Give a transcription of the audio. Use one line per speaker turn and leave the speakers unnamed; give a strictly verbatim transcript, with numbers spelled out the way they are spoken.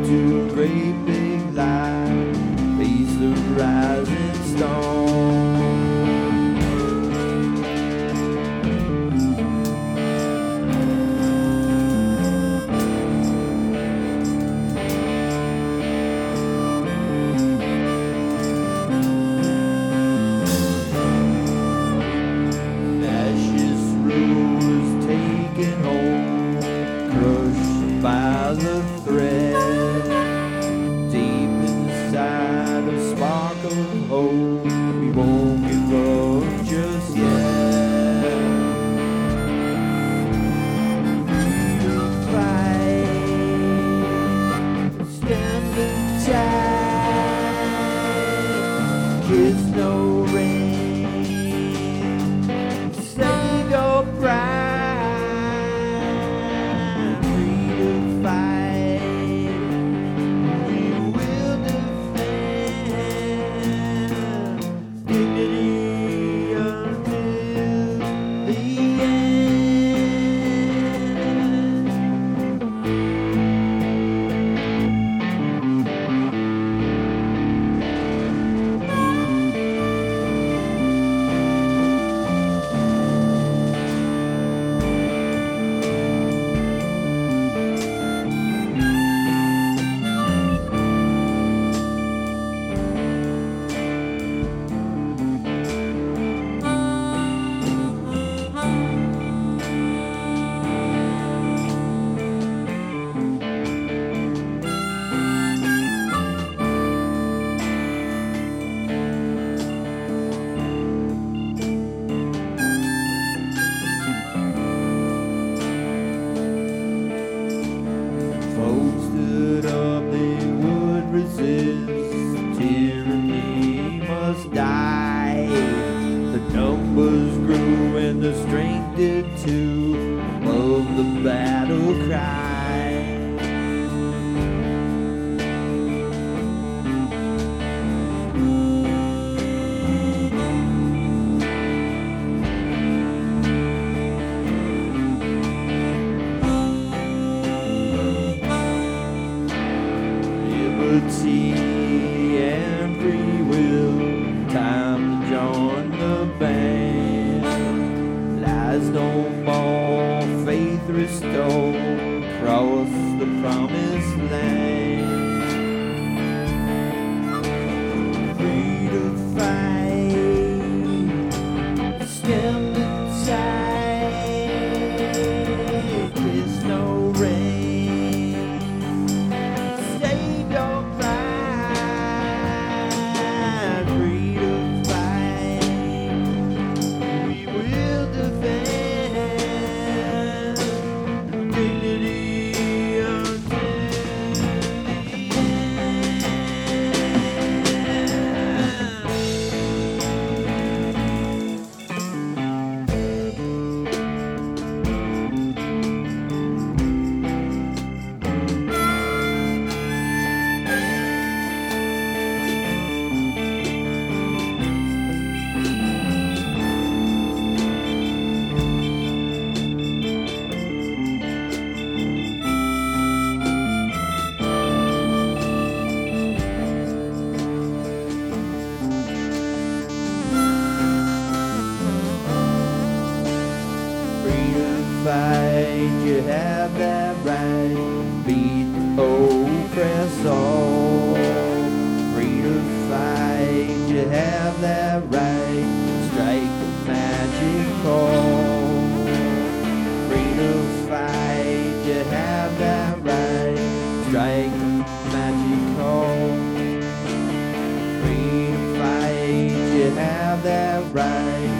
to a great big light, face the rising storm. By the thread, deep inside a spark of hope, we won't give up just yet. Fight, stand the tide, kiss no rain, save your pride. Stood up, they would resist. Tyranny must die. The numbers grew and the strength did too, of the battle cry. Liberty and free will, time to join the band. Lies no more, faith restored, cross the promised land. Free to fight, stem the tide, kiss no rain. Fight, you have that right. Beat the oppressor. Free to fight, you have that right. Strike the magic chord. Free to fight, you have that right. Strike the magic chord. Free to fight, you have that right.